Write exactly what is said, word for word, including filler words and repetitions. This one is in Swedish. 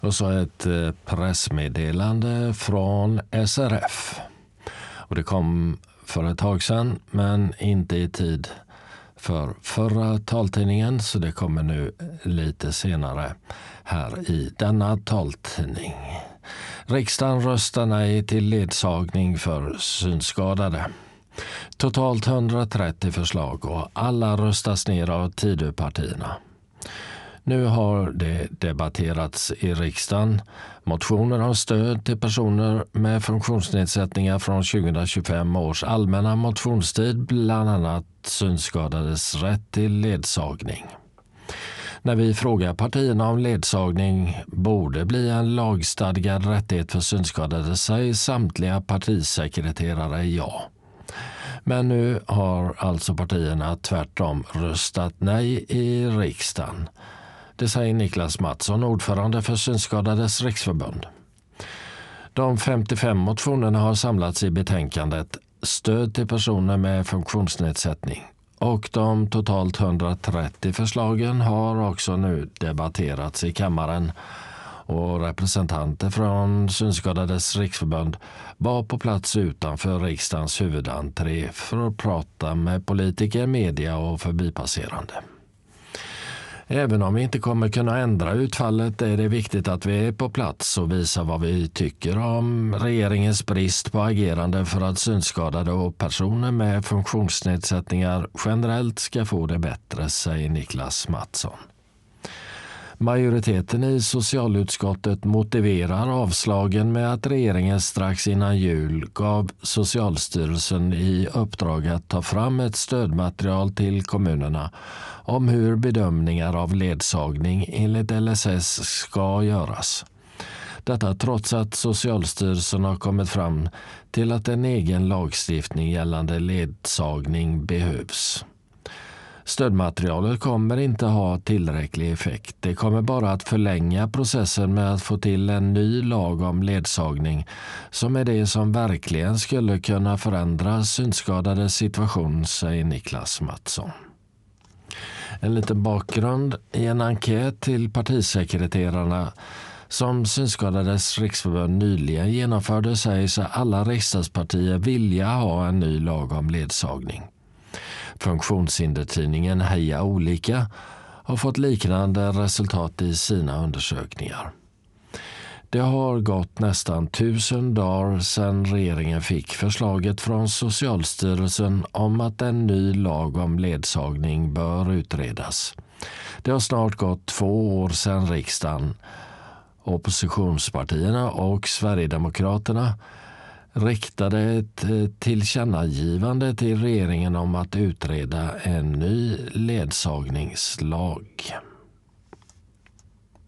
Och så ett pressmeddelande från S R F. Och det kom för ett tag sedan, men inte i tid för förra taltidningen, så det kommer nu lite senare här i denna taltidning. Riksdagen röstar nej till ledsagning för synskadade. Totalt hundratrettio förslag och alla röstas ner av Tidöpartierna. Nu har det debatterats i riksdagen. Motioner om stöd till personer med funktionsnedsättningar från tjugohundratjugofem års allmänna motionstid, bland annat synskadades rätt till ledsagning. När vi frågar partierna om ledsagning borde bli en lagstadgad rättighet för synskadade, säger samtliga partisekreterare ja. Men nu har alltså partierna tvärtom röstat nej i riksdagen. Det säger Niklas Mattsson, ordförande för Synskadades riksförbund. De femtiofem motionerna har samlats i betänkandet Stöd till personer med funktionsnedsättning. Och de totalt hundratrettio förslagen har också nu debatterats i kammaren. Och representanter från Synskadades riksförbund var på plats utanför riksdagens huvudentré för att prata med politiker, media och förbipasserande. Även om vi inte kommer kunna ändra utfallet är det viktigt att vi är på plats och visar vad vi tycker om regeringens brist på agerande för att synskadade och personer med funktionsnedsättningar generellt ska få det bättre, säger Niklas Mattsson. Majoriteten i socialutskottet motiverar avslagen med att regeringen strax innan jul gav Socialstyrelsen i uppdrag att ta fram ett stödmaterial till kommunerna om hur bedömningar av ledsagning enligt L S S ska göras. Detta trots att Socialstyrelsen har kommit fram till att en egen lagstiftning gällande ledsagning behövs. Stödmaterialet kommer inte ha tillräcklig effekt. Det kommer bara att förlänga processen med att få till en ny lag om ledsagning som är det som verkligen skulle kunna förändra synskadades situation, säger Niklas Mattsson. En liten bakgrund: i en enkät till partisekreterarna som Synskadades riksförbund nyligen genomförde säger sig alla riksdagspartier vilja ha en ny lag om ledsagning. Funktionshindertidningen Heja Olika har fått liknande resultat i sina undersökningar. Det har gått nästan tusen dagar sedan regeringen fick förslaget från Socialstyrelsen om att en ny lag om ledsagning bör utredas. Det har snart gått två år sedan riksdagen, oppositionspartierna och Sverigedemokraterna riktade ett tillkännagivande till regeringen om att utreda en ny ledsagningslag.